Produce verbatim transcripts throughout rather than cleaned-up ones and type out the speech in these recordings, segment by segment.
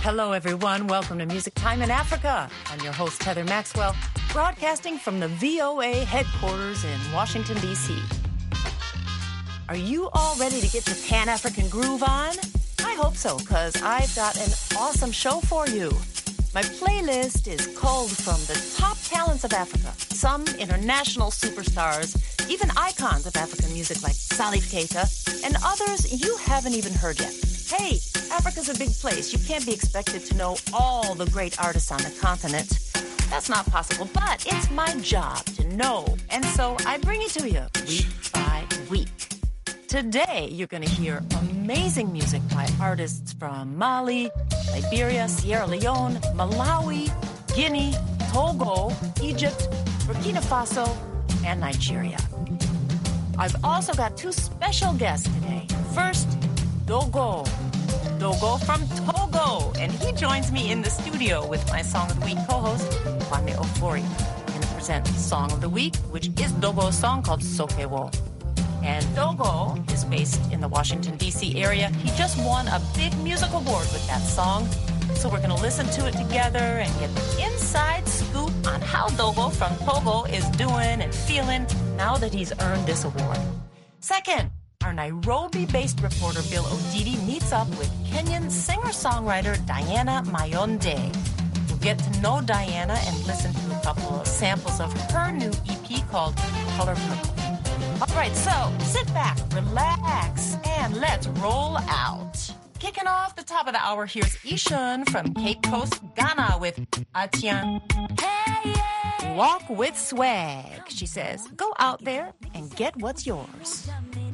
Hello, everyone. Welcome to Music Time in Africa. I'm your host, Heather Maxwell, broadcasting from the V O A headquarters in Washington, D C Are you all ready to get the Pan-African groove on? I hope so, because I've got an awesome show for you. My playlist is culled from the top talents of Africa, some international superstars, even icons of African music like Salif Keita, and others you haven't even heard yet. Hey, Africa's a big place. You can't be expected to know all the great artists on the continent. That's not possible, but it's my job to know, and so I bring it to you week by week. Today, you're going to hear amazing music by artists from Mali, Liberia, Sierra Leone, Malawi, Guinea, Togo, Egypt, Burkina Faso, and Nigeria. I've also got two special guests today. First, Dogo. Dogo from Togo. And he joins me in the studio with my Song of the Week co-host, Kwame Ofori. I'm going to present Song of the Week, which is Dogo's song called Sokewo. And Dogo is based in the Washington, D C area. He just won a big music award with that song. So we're going to listen to it together and get the inside scoop on how Dogo from Togo is doing and feeling now that he's earned this award. Second, our Nairobi-based reporter Bill Odidi meets up with Kenyan singer-songwriter Diana Mayonde. We'll get to know Diana and listen to a couple of samples of her new E P called Color Purple. All right, so sit back, relax, and let's roll out. Kicking off the top of the hour, here's Ishun from Cape Coast, Ghana with Atian. Hey, yeah. Walk with swag, she says. Go out there and get what's yours.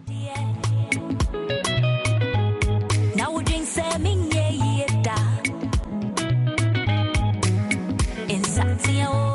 Now we're doing seven, yeah, yeah, in Satya.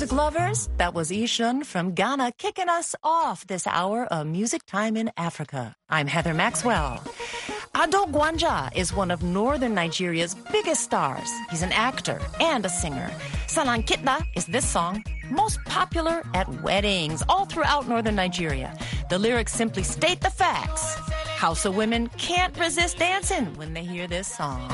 music lovers, that was Ishun from Ghana kicking us off this hour of Music Time in Africa. I'm Heather Maxwell. Ado Gwanja is one of northern Nigeria's biggest stars. He's an actor and a singer. Salankitna is this song, most popular at weddings all throughout northern Nigeria. The lyrics simply state the facts. Hausa women can't resist dancing when they hear this song.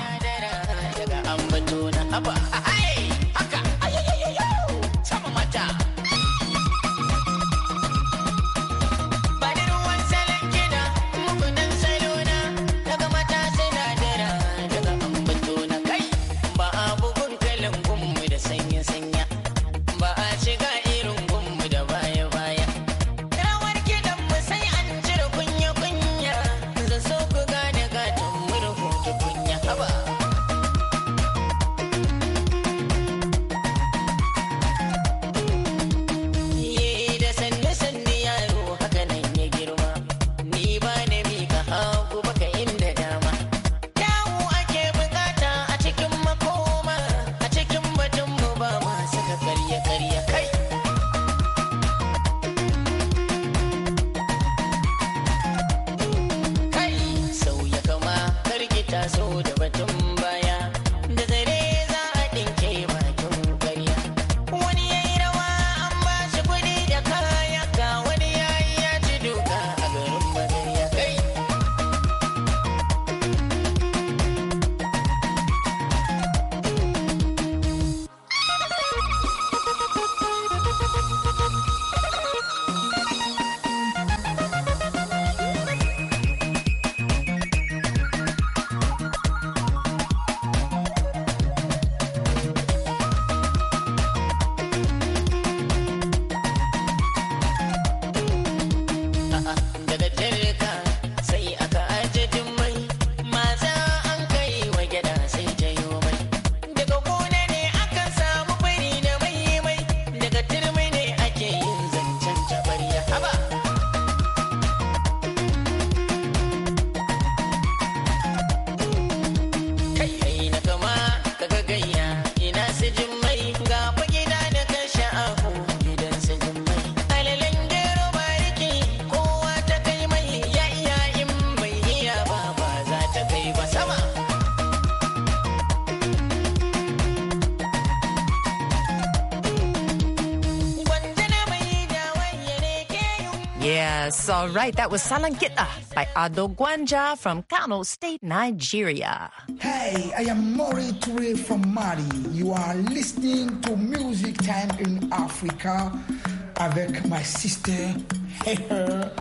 Yes, all right. That was Salankitna by Ado Gwanja from Kano State, Nigeria. Hey, I am Mori Toure from Mali. You are listening to Music Time in Africa avec my sister, Heather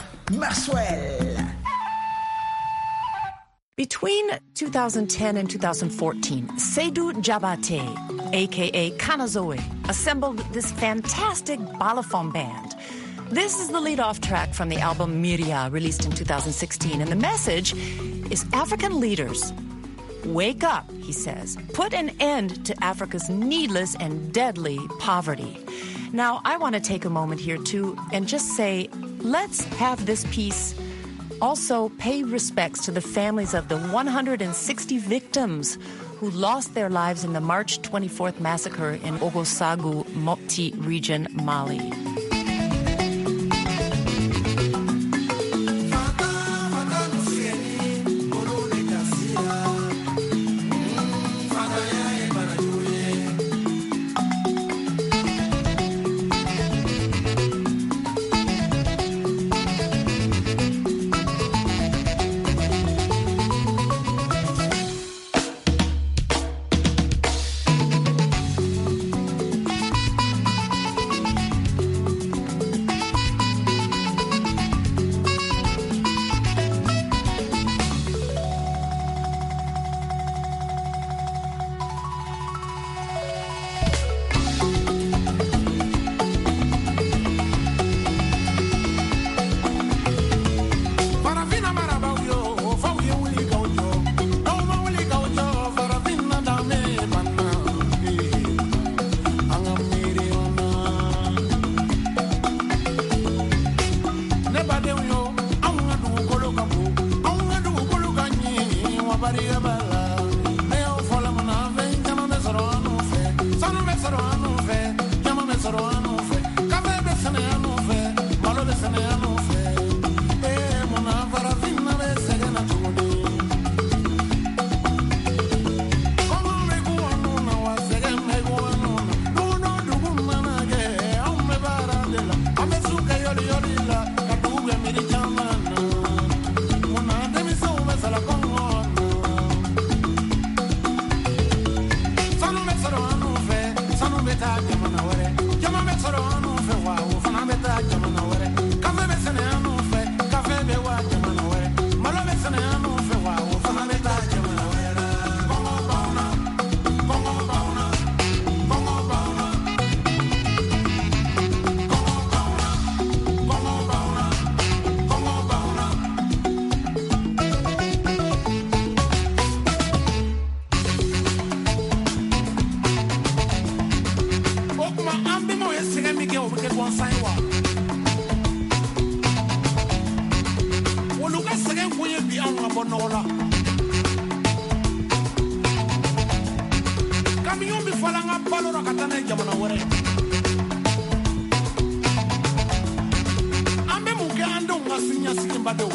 Maxwell. Between two thousand ten and two thousand fourteen, Seydou Diabaté, a k a. Kanazoe, assembled this fantastic balafon band. This is the lead-off track from the album Miria, released in two thousand sixteen, and the message is African leaders. Wake up, he says. Put an end to Africa's needless and deadly poverty. Now, I want to take a moment here, too, and just say, let's have this piece also pay respects to the families of the one hundred sixty victims who lost their lives in the March twenty-fourth massacre in Ogosagu, Mopti region, Mali. get over get one side wa. Wo lu ka segen ko ye bi an ga bonola. Camion bi fala nga balo ra katana jamana wore. Ambe mu ke ando nga sinya simba do.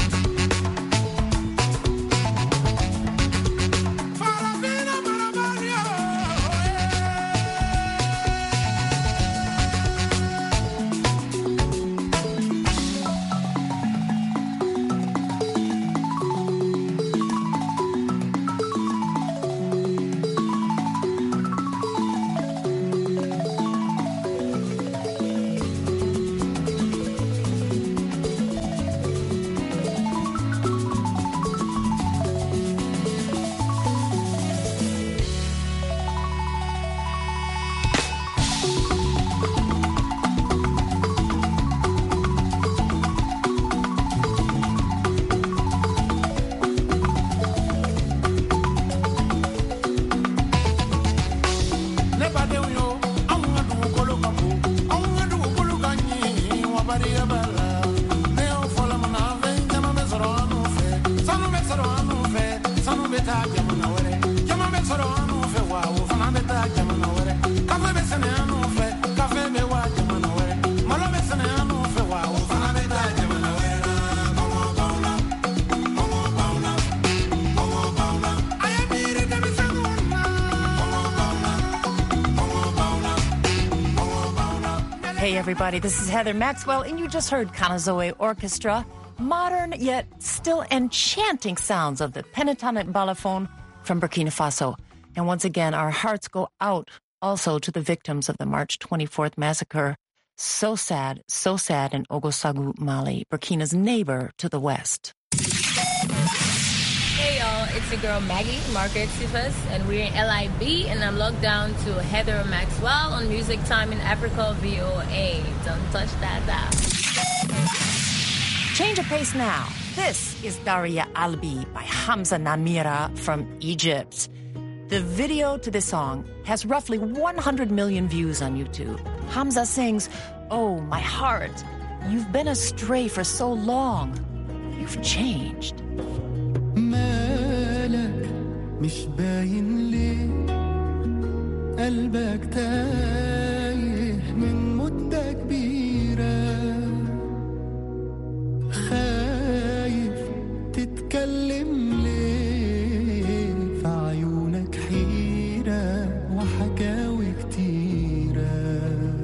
Hey everybody, this is Heather Maxwell, and you just heard Kanazoe Orchestra, modern yet still enchanting sounds of the pentatonic balafon from Burkina Faso. And once again, our hearts go out also to the victims of the March twenty-fourth massacre. So sad, so sad in Ogosagu, Mali, Burkina's neighbor to the west. Hey y'all, it's your girl Maggie, Margaret Sifas, and we're in L I B, and I'm logged down to Heather Maxwell on Music Time in Africa V O A. Don't touch that dial. Change of pace now. This is Daria Albi by Hamza Namira from Egypt. The video to this song has roughly one hundred million views on YouTube. Hamza sings, "Oh, my heart, you've been astray for so long. You've changed." مالك مش باين ليه قلبك تايه من مدة كبيرة خايف تتكلم ليه في عيونك حيرة وحكاوي كتيرة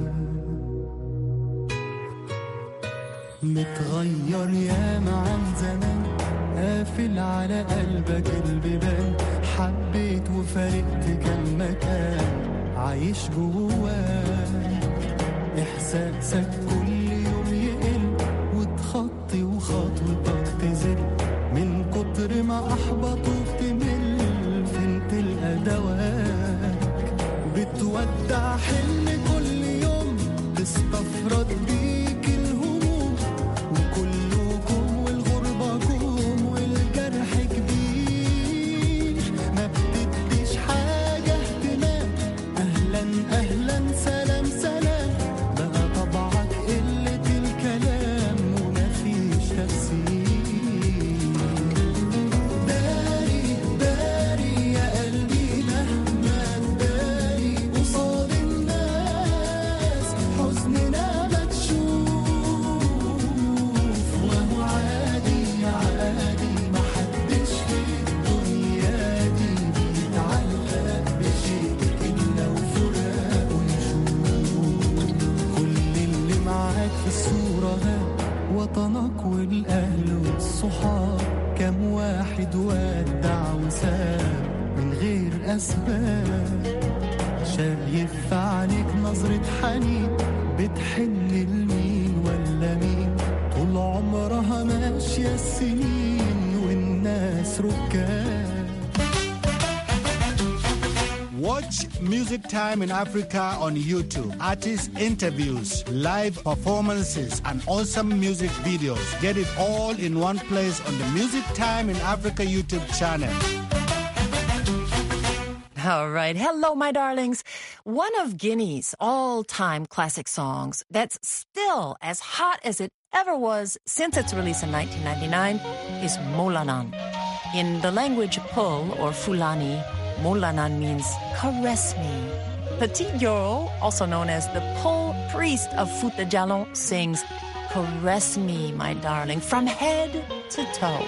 متغير ياما عن زمان قافل على قلبك البيبان حبيت وفارقت كم مكان عايش جواك إحساسك كل يوم يقل وتخطي وخطوتك تزل من كتر ما أحبطوا بتمل فين تلقى دواك بتودع حلم كل يوم تستفرد بيك الهموم وكلكم والغربة أهلا سلام سلام بقى طبعك قلة الكلام ومفيش تفسير داري داري يا قلبي مهما تداري قصاد الناس حزننا مكشوف وهو عادي عادي محدش في الدنيا دي بيتعلق بشيء إلا وفراق في الصورة وطنك والأهل والصحاب كم واحد ودع وساب من غير أسباب شايف في عينيك نظرة حنين بتحن لمين ولا مين طول عمرها ماشية السنين والناس ركاب. Watch Music Time in Africa on YouTube. Artist interviews, live performances, and awesome music videos. Get it all in one place on the Music Time in Africa YouTube channel. All right. Hello, my darlings. One of Guinea's all-time classic songs that's still as hot as it ever was since its release in nineteen ninety-nine is Molanan. In the language Peul or Fulani, Molanan means caress me. Petit Yoro, also known as the Peul priest of Fouta Djallon, sings caress me, my darling, from head to toe.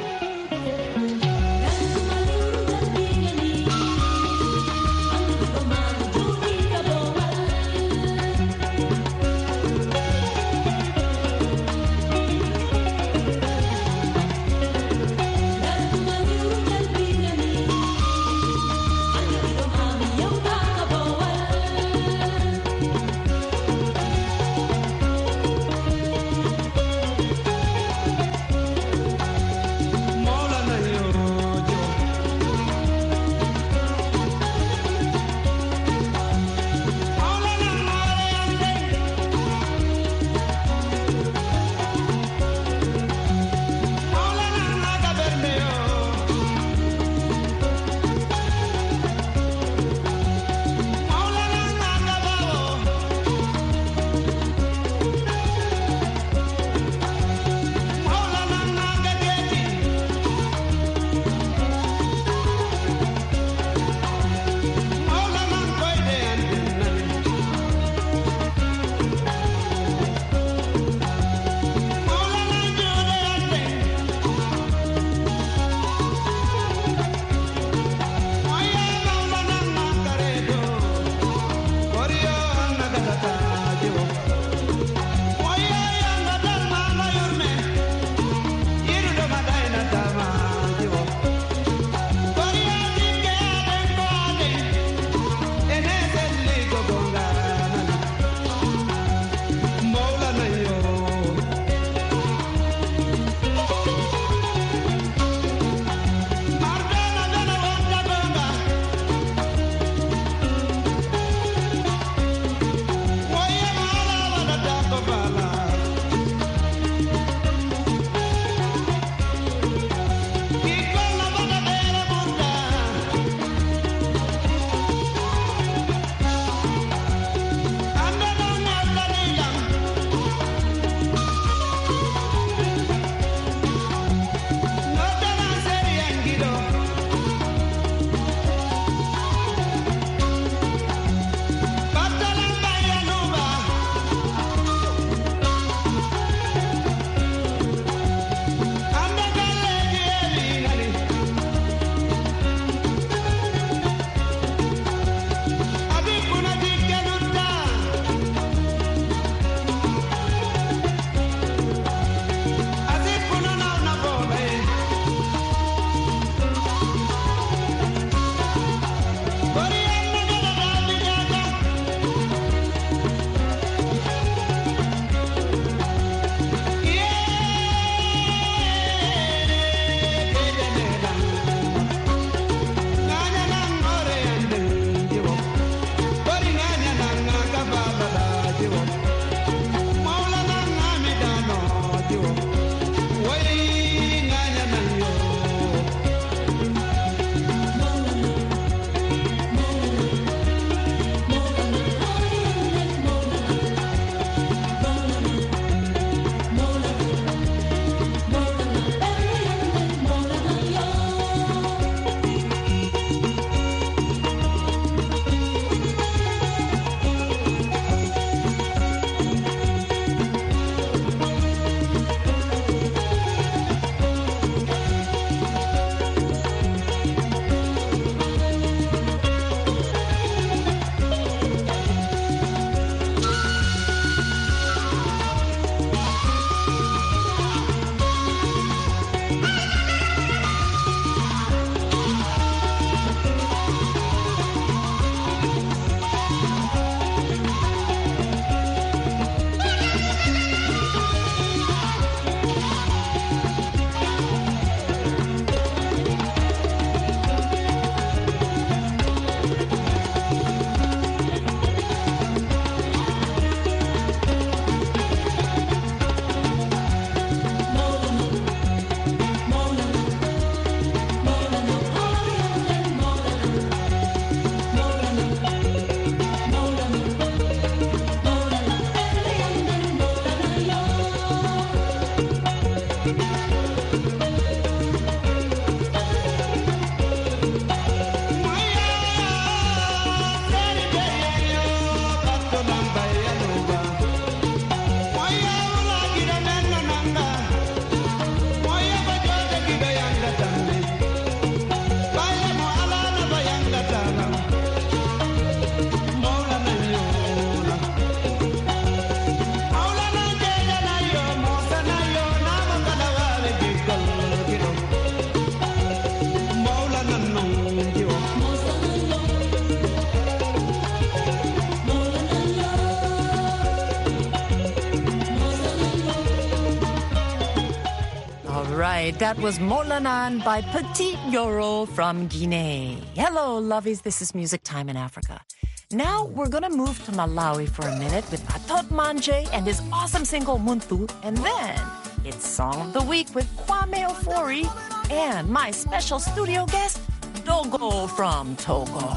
right, that was Molanan by Petit Yoro from Guinea. Hello, lovies. This is Music Time in Africa. Now we're going to move to Malawi for a minute with Atot Manje and his awesome single Muntu. And then it's Song of the Week with Kwame Ofori and my special studio guest, Dogo from Togo.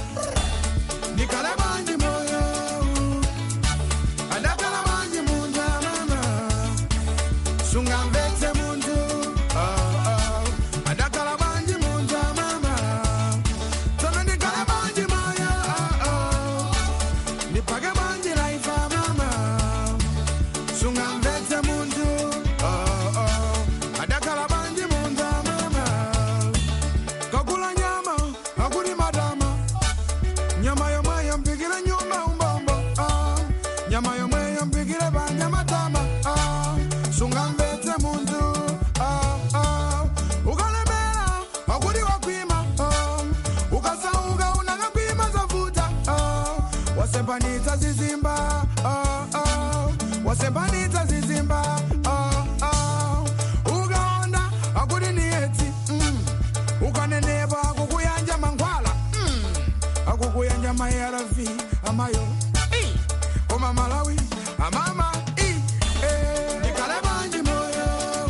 Wasebanita zizimba, oh oh. Wasebanita zizimba, oh oh. Uganda, agudi nieti, mm. Ugane neba, agukuyanja mangwala, mm. Agukuyanja mayarafi, amayo, eh. Oma Malawi, amama, eh. Eh. Nikale banji moyo,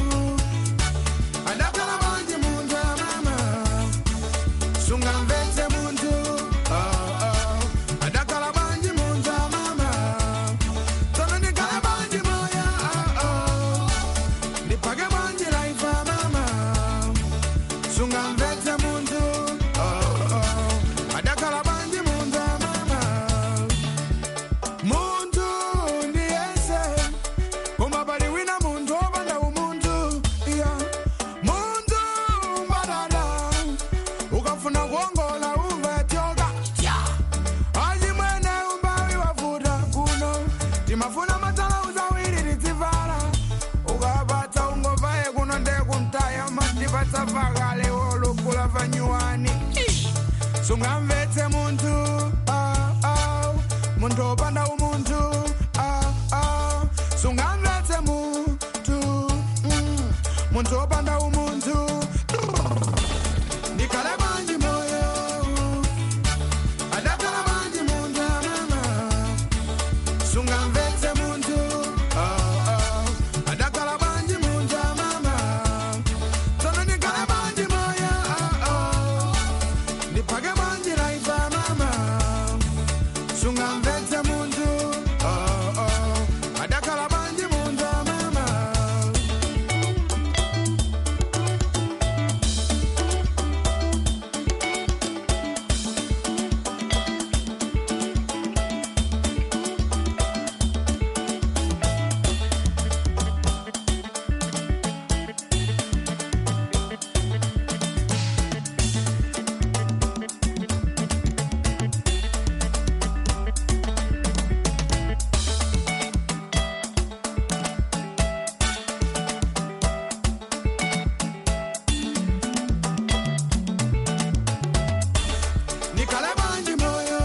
adakala banji munda mama. Sungamvete mundu, oh oh. Adakala banji munda mama. Tono nikale banji moya, oh oh. Nipage banji laifa mama. Sungamvete mundu, oh oh. Adakala banji munda mama. Mundu ndiese, umabali wina mundu obanda umundu, yeah. Mundu mbadala, ukafuna kuongola uve tioga, yeah. Aji mwene umbawi wafuta kuno, timafuna matala uzawiri ritivara. Ukabata ungovae kuno nde kuntaya matipata pagale olo kula fanyuani. Sungamvete muntu, ah ah. Muntu obanda umuntu, ah ah. Sungamvete muntu, mm. Muntu obanda umuntu. Nikale banji moyo, adakala banji munda mama. Sungamvete muntu, oh oh. Adakala banji munda mama. Tono nikale banji moyo, oh oh. Nipage banji laifa mama. Sungamvete muntu, oh oh. Adakala banji munda mama. Nikale banji moyo,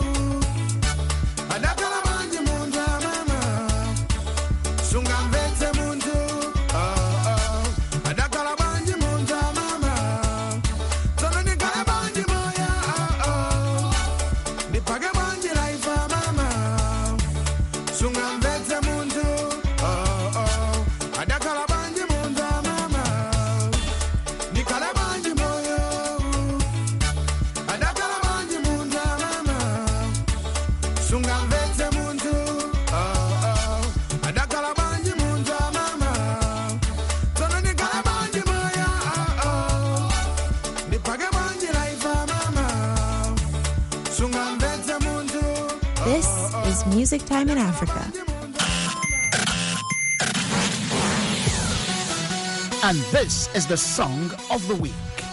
adakala banji munda mama. Sungamvete muntu, oh oh. Adakala banji munda mama. Tono nikale banji moya, oh oh. Nipage banji laifa mama. Sungamvete muntu, oh oh. Adakala banji munda mama. Nikale banji moyo, adakala banji munda mama. Sungamvete muntu, oh oh. Adakala banji munda mama. Tono nikale banji moya, oh oh. Nipage banji laifa mama. Sungamvete muntu. This is Music Time in Africa. And this is the Song of the Week.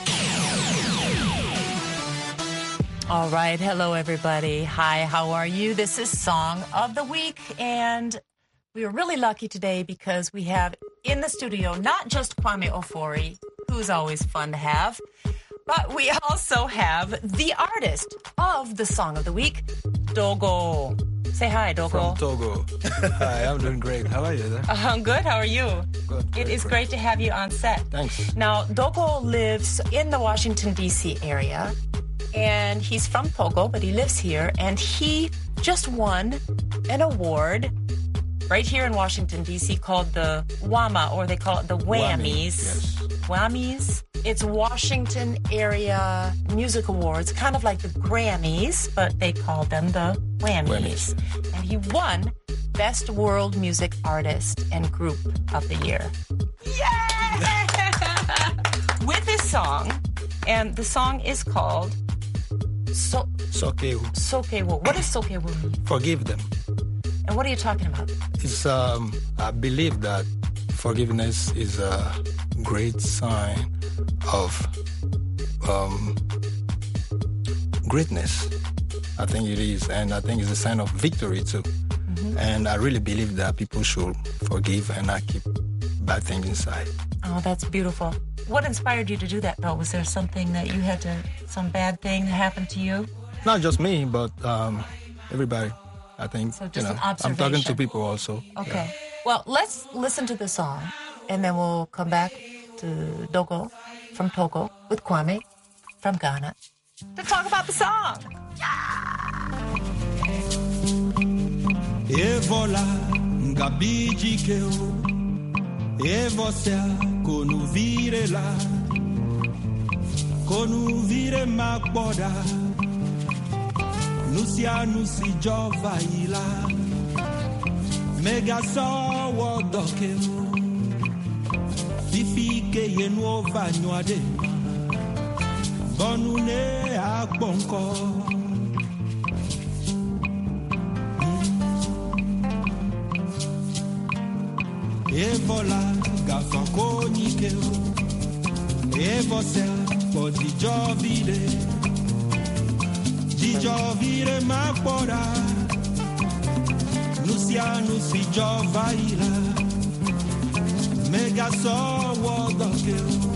All right. Hello, everybody. Hi, how are you? This is Song of the Week. And we are really lucky today because we have in the studio not just Kwame Ofori, who's always fun to have, but we also have the artist of the Song of the Week, Dogo. Say hi, Dogo. From Togo. Hi, I'm doing great. How are you there? Uh, I'm good. How are you? Good. It is great. great to have you on set. Thanks. Now, Dogo lives in the Washington, D C area, and he's from Togo, but he lives here, and he just won an award right here in Washington, D C called the WAMA, or they call it the Whammies. Yes. Whammies. It's Washington Area Music Awards, kind of like the Grammys, but they call them the Whammies. Whammies. And he won Best World Music Artist and Group of the Year. Yay! With his song, and the song is called So Sokewu. Sokewu. What does Sokewu mean? Forgive them. And what are you talking about? It's um. I believe that forgiveness is a great sign of um, greatness. I think it is, and I think it's a sign of victory too. Mm-hmm. And I really believe that people should forgive and not keep bad things inside. Oh, that's beautiful. What inspired you to do that, though? Was there something that you had to, some bad thing that happened to you? Not just me, but um, everybody. I think, So just you know, an I'm observation. talking to people also. Okay. Yeah. Well, let's listen to the song, and then we'll come back to Dogo from Togo with Kwame from Ghana to talk about the song. Evola ngabiji keo Evosea konu vire la Konu vire makboda Nusia nusi jova ila Mega so wodokeo Fifi ke yenu ova nyuade Bonu ne akbonko Evola gafako nikeo Evosea po dijo vide Dijo vide makboda Nusia nusi jova ila Mega so wodokeo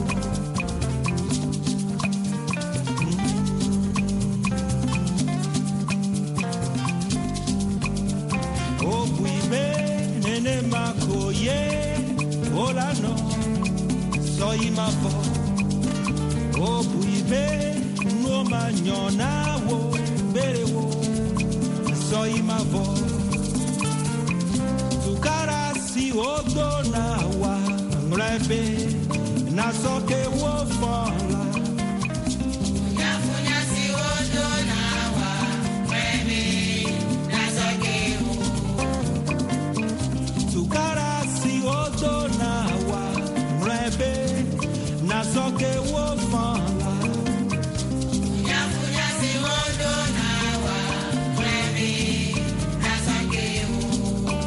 Nene makoye, ola no, soy ma vo. O buibe, no manyona wo, bere wo, soy ma vo. Tu cara si odona wa, mrebe, na soke wo fola. Nyafunya si odona wa, mrebe, na soke wo. Tukara si odo na wa mrebe na soke wo fala Nyafunya si odo na wa mrebe na soke wo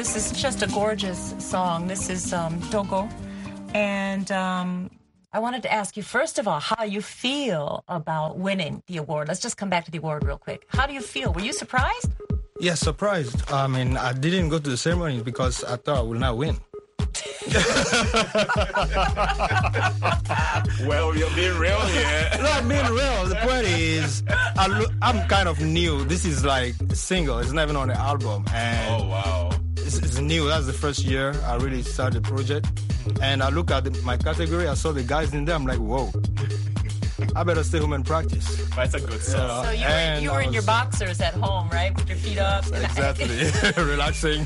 this is just a gorgeous song. This is um, Togo. And um, I wanted to ask you, first of all, how you feel about winning the award. Let's just come back to the award real quick. How do you feel? Were you surprised? Yeah, surprised. I mean, I didn't go to the ceremony because I thought I would not win. Well, you're being real here. No, I'm being real. The point is, I lo- I'm kind of new. This is like a single. It's not even on the album. And Oh, wow. It's, it's new. That's the first year I really started the project. And I look at the, my category. I saw the guys in there. I'm like, whoa. I better stay home and practice. That's a good song. So you were, And you were I in your was- boxers at home, right? With your feet up. Exactly. Relaxing.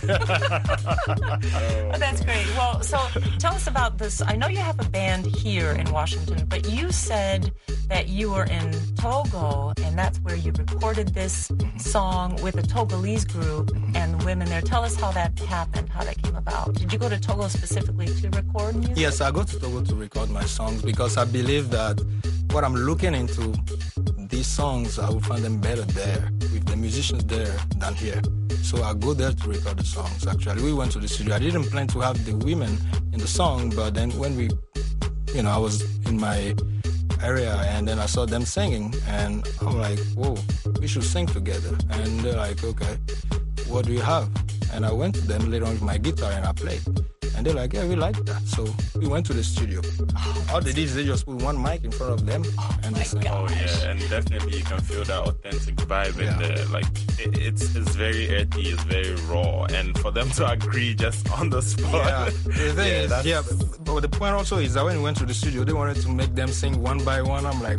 Oh, that's great. Well, so tell us about this. I know you have a band here in Washington, but you said that you were in Togo, and that's where you recorded this song with a Togolese group and women there. Tell us how that happened, how that came about. Did you go to Togo specifically to record music? Yes, I go to Togo to record my songs because I believe that what I'm looking into, these songs, I will find them better there, with the musicians there than here. So I go there to record the songs, actually. We went to the studio. I didn't plan to have the women in the song, but then when we, you know, I was in my area and then I saw them singing and I'm like, whoa, we should sing together. And they're like, okay, what do you have? And I went to them later on with my guitar and I played. And they're like, yeah, we like that. So we went to the studio. Oh, All they did is they just put one mic in front of them and they sang. Oh yeah, and definitely you can feel that authentic vibe Yeah. in there. Like it, it's it's very earthy, it's very raw, and for them to agree just on the spot. Yeah, the thing Yeah, is, that's- yeah, but, but the point also is that when we went to the studio, they wanted to make them sing one by one. I'm like,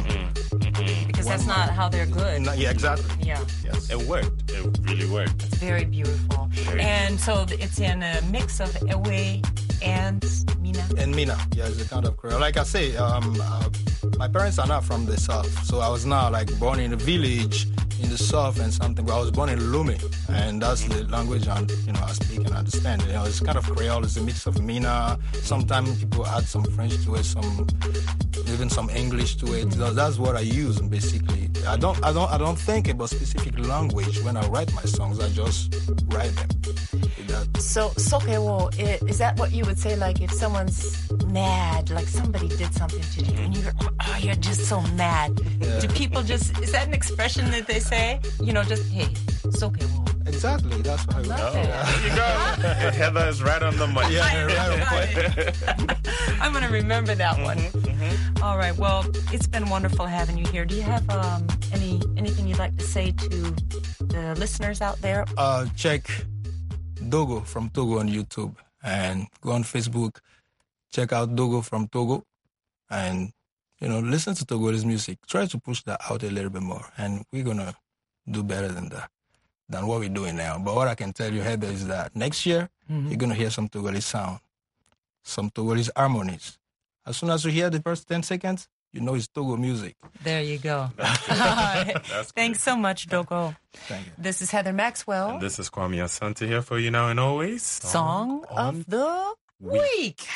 mm-mm. Because that's not how they're good. No, yeah, exactly. Yeah. Yes. It worked. It really worked. It's very beautiful. Very And so th- it's in a mix of Ewe and Mina. And Mina, yeah, it's a kind of Creole. Like I say, um, uh, my parents are not from the South, so I was not like born in a village in the South and something, but I was born in Lumi, and that's the language I, you know, I speak and understand. You know, it's kind of Creole. It's a mix of Mina. Sometimes people add some French to it, some even some English to it. So that's what I use basically. I don't, I don't, I don't think about specific language when I write my songs. I just write them. With that. So, Sokewo, i- is that what you would say, like, if someone's mad, like somebody did something to you, and you're, oh, you're just so mad. Do people just, is that an expression that they say? You know, just, hey, Sokewo. Exactly. That's what I Love wrote. it. There you go. Heather is right on the money. Yeah, right on point. I'm going to remember that one. All right. Well, it's been wonderful having you here. Do you have um, any anything you'd like to say to the listeners out there? Uh, check Dogo from Togo on YouTube and go on Facebook. Check out Dogo from Togo and, you know, listen to Togolese music. Try to push that out a little bit more and we're going to do better than that, than what we're doing now. But what I can tell you, Heather, is that next year you're going to hear some Togolese sound, some Togolese harmonies. As soon as you hear the first ten seconds, you know it's Togo music. There you go. That's Thanks so much, Dogo. Thank you. This is Heather Maxwell. And this is Kwame Asante here for you now and always. Song of the Week.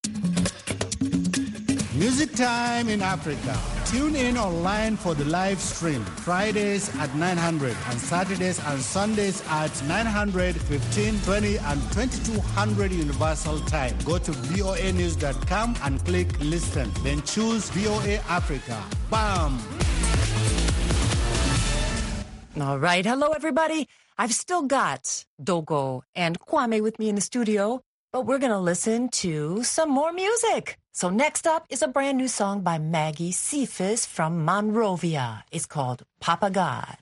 Music Time in Africa. Tune in online for the live stream. Fridays at nine hundred and Saturdays and Sundays at nine hundred, fifteen, twenty, and twenty-two hundred Universal Time. Go to V O A news dot com and click listen. Then choose V O A Africa. Bam! All right. Hello, everybody. I've still got Dogo and Kwame with me in the studio, but we're going to listen to some more music. So next up is a brand new song by Maggie Cephas from Monrovia. It's called Papa God.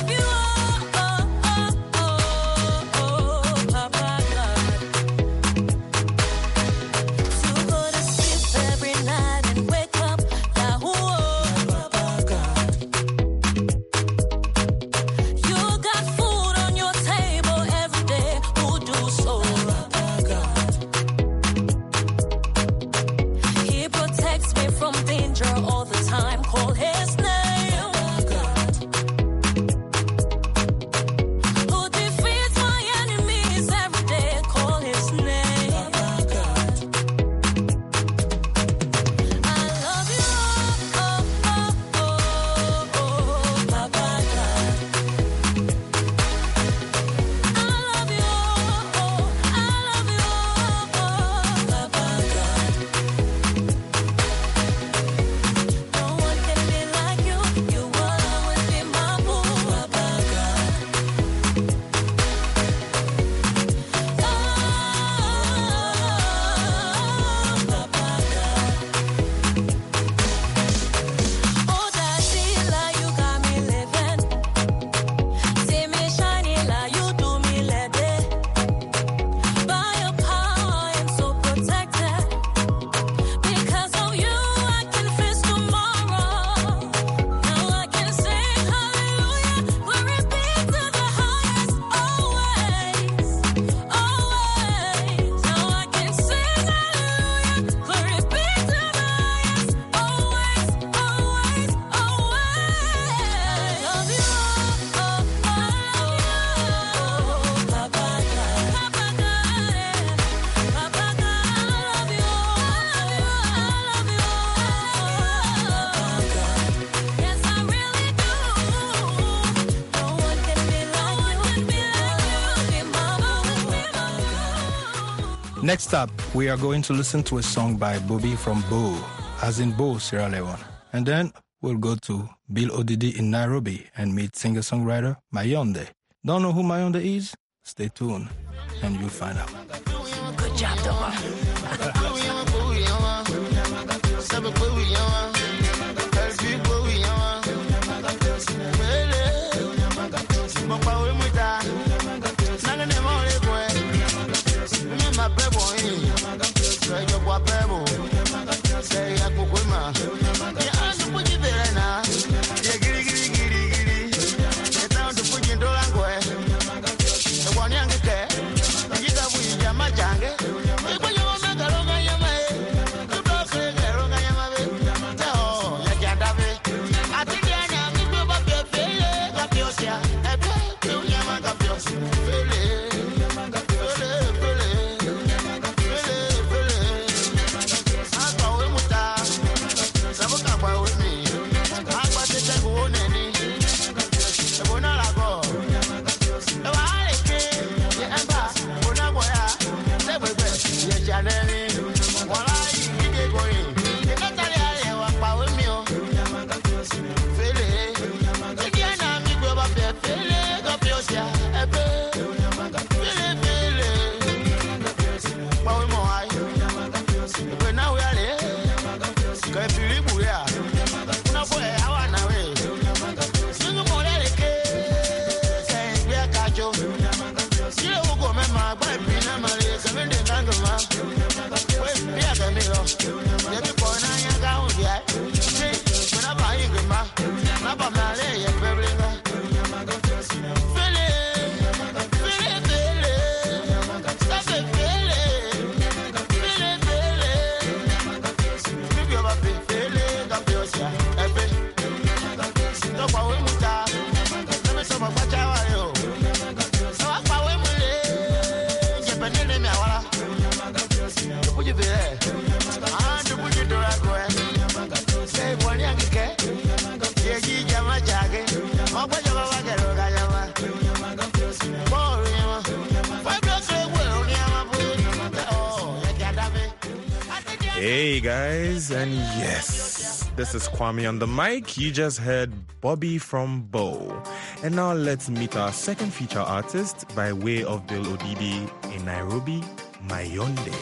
Oh, Next up, we are going to listen to a song by Bobby from Bo, as in Bo, Sierra Leone. And then we'll go to Bill Odidi in Nairobi and meet singer-songwriter Mayonde. Don't know who Mayonde is? Stay tuned and you'll find out. Good job, Doma. Hey guys, and yes, this is Kwame on the mic. You just heard Bobby from Bo. And now let's meet our second feature artist by way of Bill Odidi in Nairobi, Mayonde.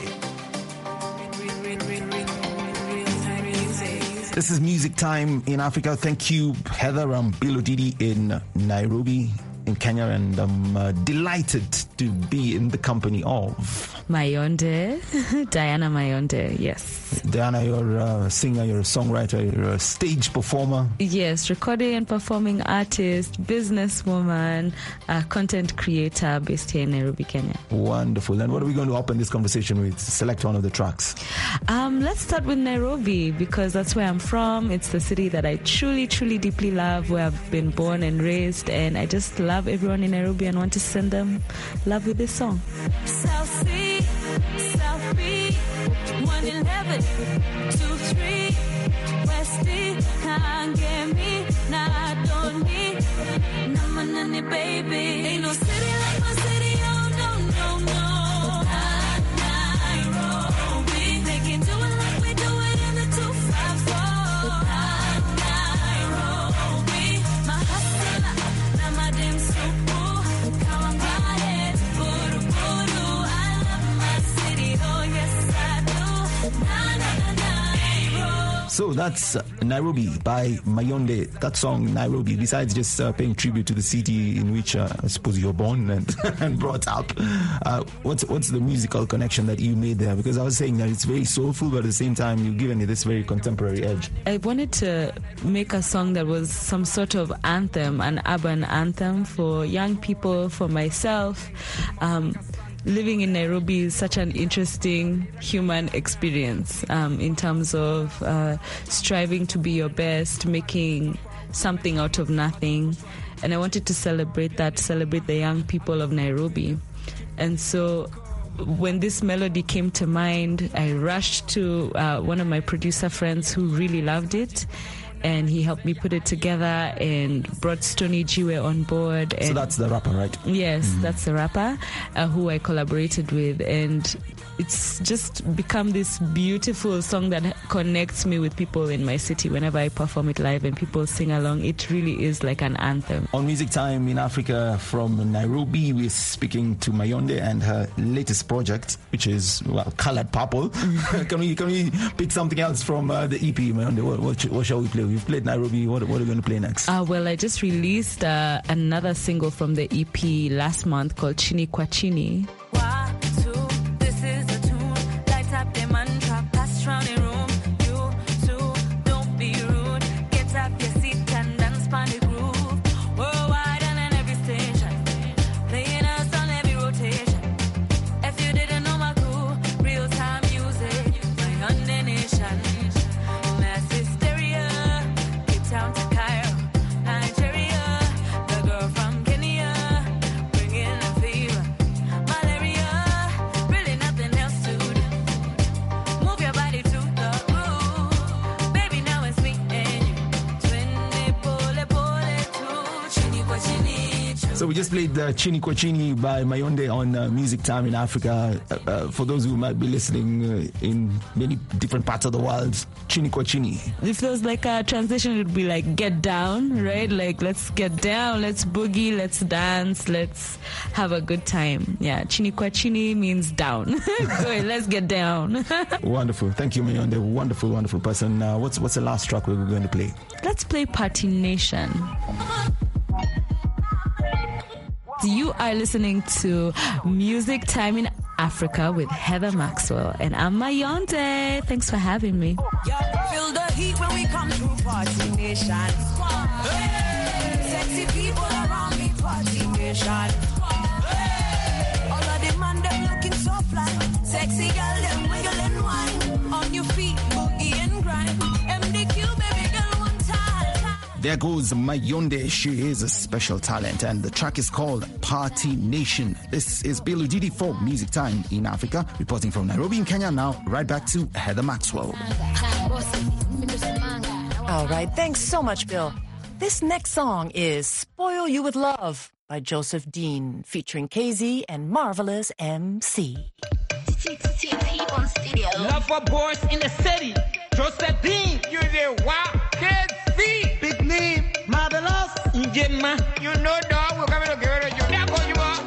This is Music Time in Africa. Thank you, Heather. I'm Bill Odidi in Nairobi, in Kenya, and I'm uh, delighted to be in the company of Mayonde, Diana Mayonde, yes. Diana, you're a singer, you're a songwriter, you're a stage performer. Yes, recording and performing artist, businesswoman, uh, content creator based here in Nairobi, Kenya. Wonderful. And what are we going to open this conversation with? Select one of the tracks. Um, let's start with Nairobi, because that's where I'm from. It's the city that I truly, truly deeply love, where I've been born and raised, and I just love everyone in Nairobi and want to send them love with this song. South C, South B, one eleven, two three, West D, can't get me, nah, don't need, nah, nah, nah, baby. Ain't no city like my city, oh, no, no, no. Nairobi, they can do it like we do it in the two five four. Nairobi, my hustler, now my damn super. So that's uh, Nairobi by Mayonde. That song, Nairobi, besides just uh, paying tribute to the city in which uh, I suppose you're born and, and brought up, uh, what's what's the musical connection that you made there? Because I was saying that it's very soulful, but at the same time, you've given it this very contemporary edge. I wanted to make a song that was some sort of anthem, an urban anthem for young people, for myself. Um, Living in Nairobi is such an interesting human experience um, in terms of uh, striving to be your best, making something out of nothing. And I wanted to celebrate that, celebrate the young people of Nairobi. And so when this melody came to mind, I rushed to uh, one of my producer friends who really loved it. and he helped me put it together and brought Stony Jiwe on board. And so that's the rapper, right? Yes, Mm. that's the rapper uh, who I collaborated with, and it's just become this beautiful song that connects me with people in my city whenever I perform it live and people sing along. It really is like an anthem. On Music Time in Africa from Nairobi, we're speaking to Mayonde and her latest project, which is, well, Colored Purple. can we can we pick something else from uh, the E P, Mayonde? What, what, what shall we play? We've played Nairobi. What, what are we going to play next? Uh, well, I just released uh, another single from the E P last month called Chini Kwa Chini. So we just played uh, Chini Kwa Chini by Mayonde on uh, Music Time in Africa. Uh, uh, for those who might be listening uh, in many different parts of the world, Chini Kwa Chini. If there was like a translation, it would be like get down, right? Like let's get down, let's boogie, let's dance, let's have a good time. Yeah, Chini Kwa Chini means down. Go ahead, let's get down. Wonderful. Thank you, Mayonde. Wonderful, wonderful person. Uh, what's, what's the last track we're going to play? Let's play Party Nation. You are listening to Music Time in Africa with Heather Maxwell, and I'm Mayonde. Thanks for having me. Yeah, feel the heat when we come through Party Nation. Hey, sexy people around me, Party Nation. Hey, all of them man, them looking so fly. Sexy girl, them wiggle and wine. On your feet, boogie and grind. M D Q, baby girl, one time. There goes Mayonde. She is a special talent, and the track is called Party Nation. This is Bill Udidi for Music Time in Africa, reporting from Nairobi in Kenya. Now, right back to Heather Maxwell. All right, thanks so much, Bill. This next song is Spoil You With Love by Joseph Dean, featuring K Z and Marvelous M C. Love for boys in the city. Joseph Dean. You the what? K Z. Big name. Marvelous. Gemma. You know dog. We're coming to get rid of you. Now go you are.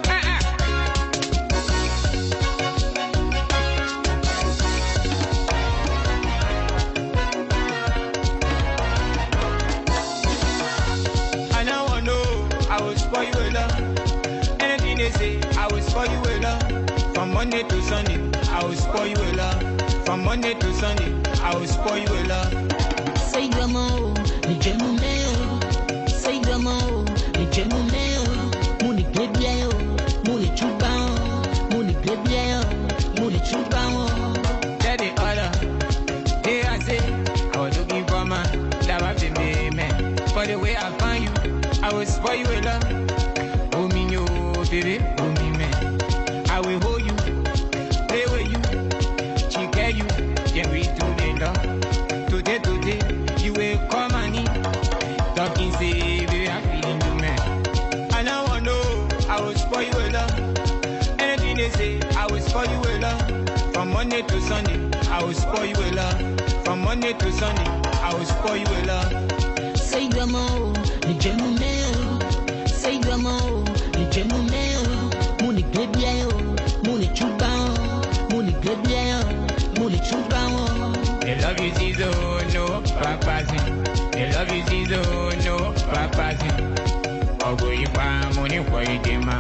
I now I know I will spoil you with love. Anything they say, I will spoil you with love. From Monday to Sunday, I will spoil you with love. From Monday to Sunday, I will spoil you with love. Say gamo, ni jemu meo. Say gamo, ni jemu meo. Muni glebia yo, muni chupa, muni glebia yo, muni chupa. Tell the other, hey I say, I was looking for man, that was me man. For the way I find you, I will spoil you with love. Oh me yo, baby, oh me man. I will hold you, play with you, chicken you, then we do the love. Today, today, you will come and eat. Talking say, baby, I'm feeling you, man. And now I know I will spoil you with love. Anything they say, I will spoil you with love. From Monday to Sunday, I will spoil you with love. From Monday to Sunday, I will spoil you with love. Say gamo, ni jemu meo. Say gamo, ni jemu meo. Muni glebia yo, muni chupa, muni glebia yo, muni chupa. They love you, Zizo, no papazi. They love you, Zizo, no papazi. Ogo iba money for you, dema.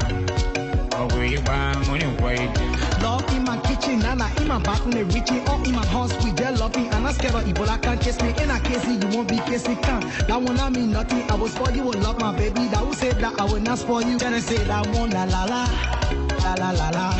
Ogo iba money for you. Love in my kitchen, Nana in my bathroom, reaching up in my house. We just loving, and I scared of Ebola can't kiss me. In a case, you won't be kissing, can't. That one I mean nothing. I will spoil you, will love my baby. That will say that I will not spoil you. Then I say that one, la la la, la la la la,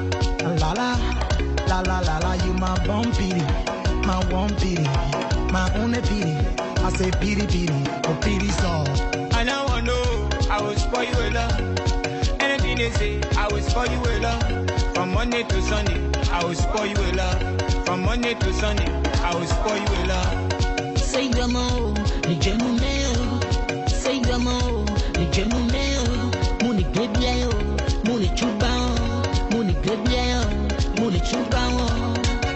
la la, la la la la. You my bum pity, my one pity, my only pity. I say pity pity, oh pity so. And now I know I will spoil you with love. Anything they say, I will spoil you with love. From Monday to Sunday, I will spoil you with love. From Monday to Sunday, I will spoil you with love. Say Say yamo, ni jemune, say yamo, ni jemune, muni grebia, muni chuba, muni grebia, muni chuba.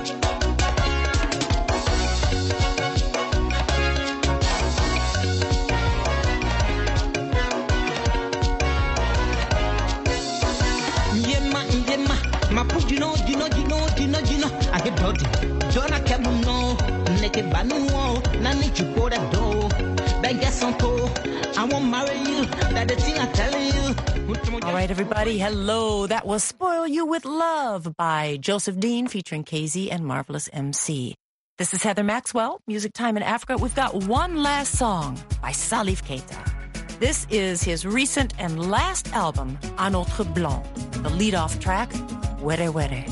Ma put you know, you know, you know, you know, you know. I get bloody. Don't I care no. Neke banu nani chupoda do. Banga sanko. I won't marry you. That the thing I tell you. All right, everybody. Hello. That was "Spoil You with Love" by Joseph Dean featuring K Z and Marvelous M C. This is Heather Maxwell, Music Time in Africa. We've got one last song by Salif Keita. This is his recent and last album, Un Autre Blanc. The lead-off track, Were Were.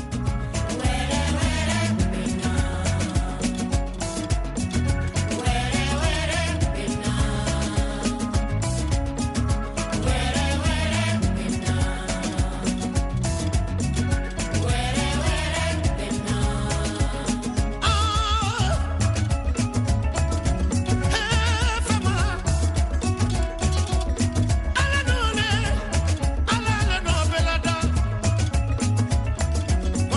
Ala no, ala no, belada.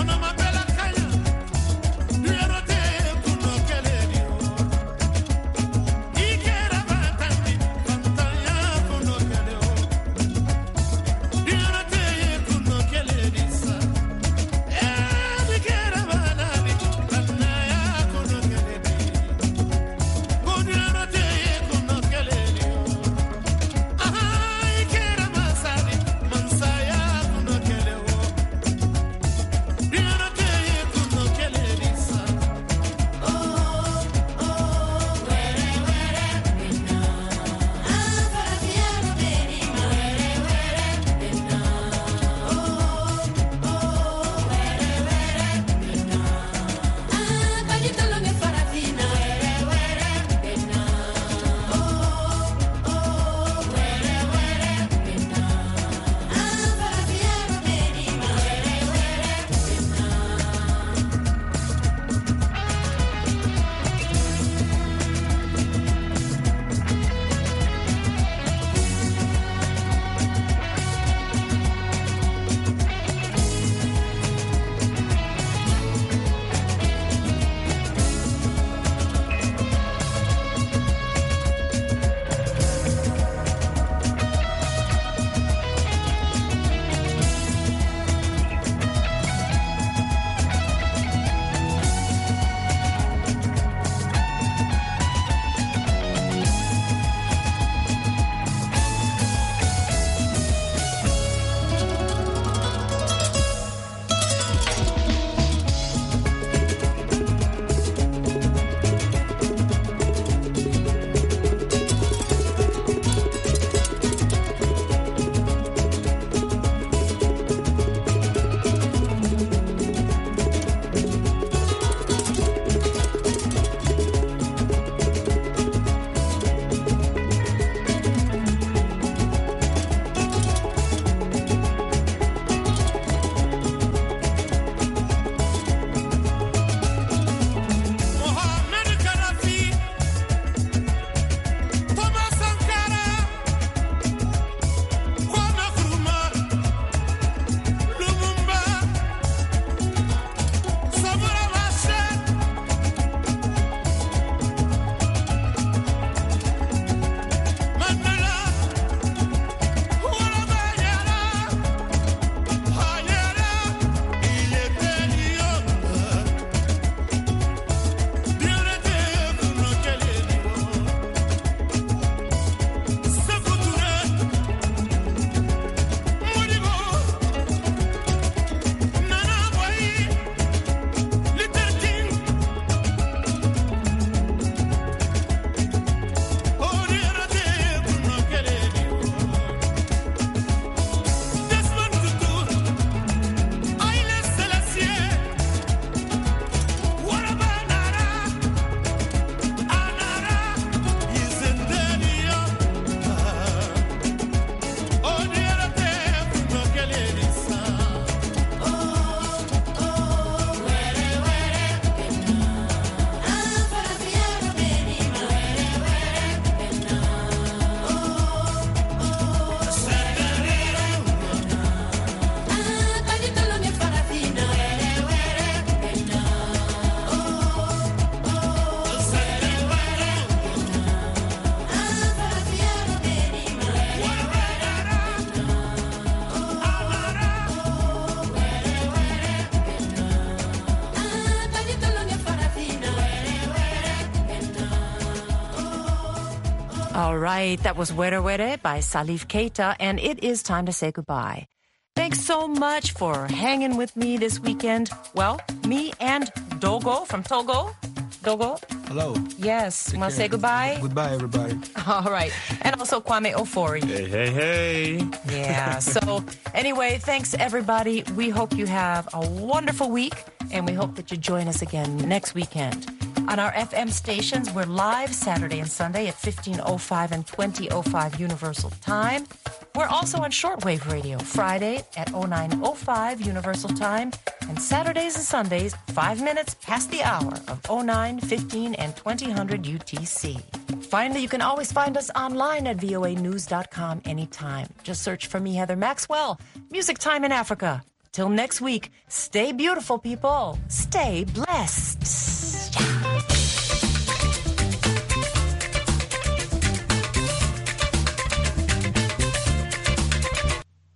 All right, that was Were Were by Salif Keita, and it is time to say goodbye. Thanks so much for hanging with me this weekend. Well, me and Dogo from Togo. Dogo? Hello. Yes. Want to say goodbye? Goodbye, everybody. All right. And also Kwame Ofori. Hey, hey, hey. Yeah. So anyway, thanks everybody. We hope you have a wonderful week, and we hope that you join us again next weekend. On our F M stations, we're live Saturday and Sunday at fifteen oh five and twenty oh five Universal Time. We're also on shortwave radio Friday at oh nine oh five Universal Time, and Saturdays and Sundays, five minutes past the hour of oh nine, fifteen, and twenty hundred U T C. Finally, you can always find us online at V O A news dot com anytime. Just search for me, Heather Maxwell, Music Time in Africa. Till next week, stay beautiful, people. Stay blessed.